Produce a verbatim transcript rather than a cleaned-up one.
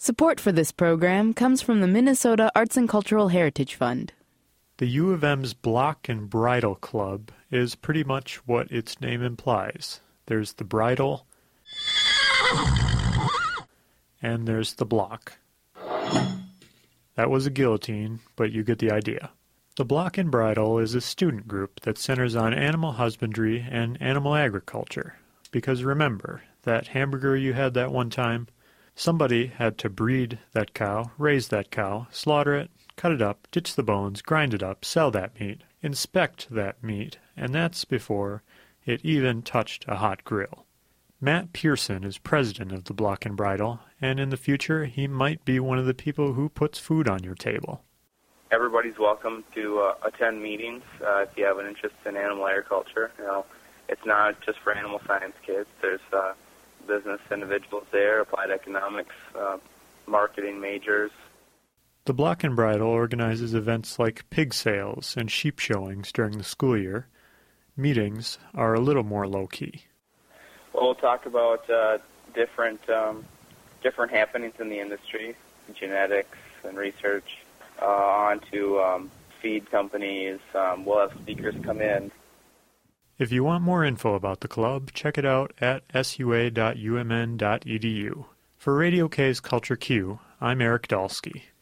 Support for this program comes from the Minnesota Arts and Cultural Heritage Fund. The U of M's Block and Bridle Club is pretty much what its name implies. There's the bridle, and there's the block. That was a guillotine, but you get the idea. The Block and Bridle is a student group that centers on animal husbandry and animal agriculture. Because remember, that hamburger you had that one time, somebody had to breed that cow, raise that cow, slaughter it, cut it up, ditch the bones, grind it up, sell that meat, inspect that meat, and that's before it even touched a hot grill. Matt Pearson is president of the Block and Bridle, and in the future he might be one of the people who puts food on your table. Everybody's welcome to uh, attend meetings uh, if you have an interest in animal agriculture. You know, it's not just for animal science kids. There's uh, business individuals there, applied economics, uh, marketing majors. The Block and Bridle organizes events like pig sales and sheep showings during the school year. Meetings are a little more low-key. Well, we'll talk about uh, different um, different happenings in the industry, genetics and research, uh, on to um, feed companies. Um, we'll have speakers come in. If you want more info about the club, check it out at s u a dot u m n dot e d u. For Radio K's Culture Q, I'm Eric Dalsky.